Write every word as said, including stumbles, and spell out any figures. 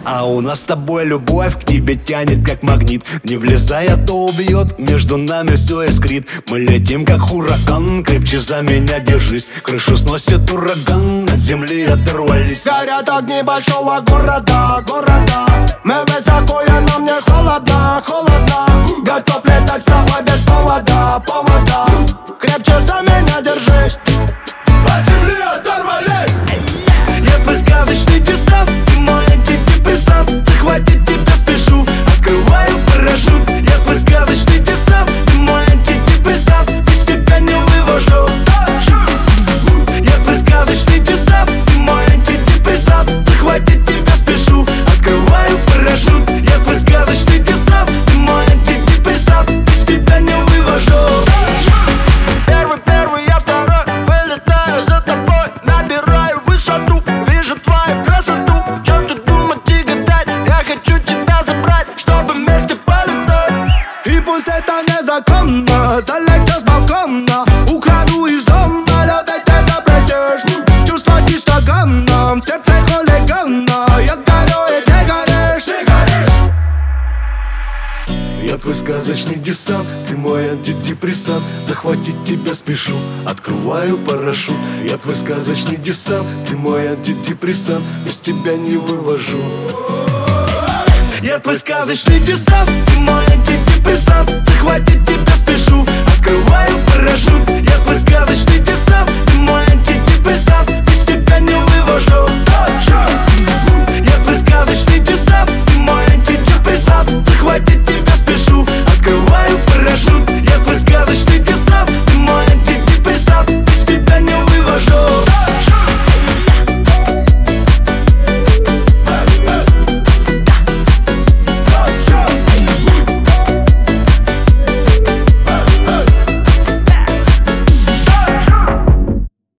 А у нас с тобой любовь к тебе тянет как магнит. Не влезай, а то убьет, между нами все искрит. Мы летим как ураган, крепче за меня держись. Крышу сносит ураган, от земли оторвались. Горят огни большого города, города. Мы высоко, и нам не холодно, холодно. Готов летать с тобой без повода, повода. Крепче за меня держись. От земли оторвались. Я твой сказочный десант, ты мой антидепрессант. Захватить тебя спешу, открываю парашют. Я твой сказочный десант, ты мой антидепрессант. Без тебя не вывожу. Я твой сказочный десант, ты мой антидепрессант. Захватить тебя спешу, открываю парашют. Я твой сказочный десант, ты мой антидепрессант. Без тебя не вывожу. Первый, первый, я второй. Вылетаю за тобой, набираю высоту. Вижу твою красоту. Чё тут думать и гадать? Я хочу тебя забрать, чтобы вместе полетать. И пусть это незаконно, залетишь с балкона. Украду из дома, любить ты запретишь. Чувства кистоганом, в сердце хулигана. Я горю и ты горишь, ты горишь. Я твой сказочный десант, ты мой антидепрессант. Захватить тебя спешу, открываю парашют. Я твой сказочный десант, ты мой антидепрессант. Без тебя не вывожу. Я твой сказочный десант, ты мой антидепрессант. Захватить тебя спешу, открываю парашют. Я твой сказочный десант, ты мой антидепрессант.